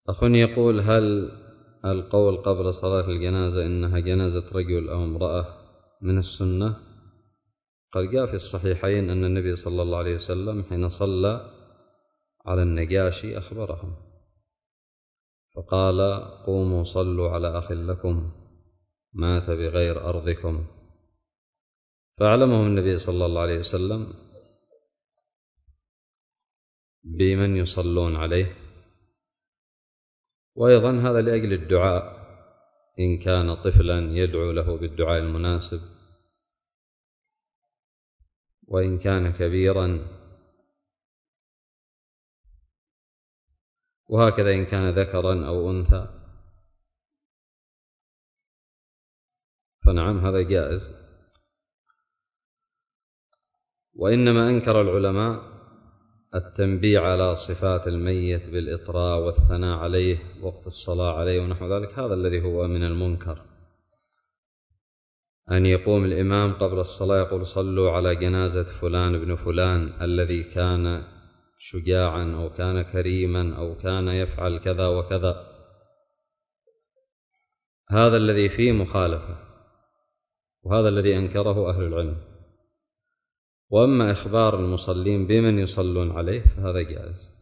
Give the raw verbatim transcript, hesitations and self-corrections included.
أخ يقول: هل القول قبل صلاة الجنازة إنها جنازة رجل أو امرأة من السنة؟ قد جاء في الصحيحين أن النبي صلى الله عليه وسلم حين صلى على النجاشي أخبرهم فقال: قوموا صلوا على أخ لكم مات بغير أرضكم، فأعلمهم النبي صلى الله عليه وسلم بمن يصلون عليه. وأيضا هذا لأجل الدعاء، إن كان طفلا يدعو له بالدعاء المناسب، وإن كان كبيرا، وهكذا إن كان ذكرا أو أنثى، فنعم هذا جائز. وإنما أنكر العلماء التنبيه على صفات الميت بالإطراء والثناء عليه وقت الصلاة عليه ونحو ذلك، هذا الذي هو من المنكر، أن يقوم الإمام قبل الصلاة يقول: صلوا على جنازة فلان ابن فلان الذي كان شجاعا أو كان كريما أو كان يفعل كذا وكذا، هذا الذي فيه مخالفة، وهذا الذي أنكره أهل العلم. وأما إخبار المصلين بمن يصلون عليه فهذا جائز.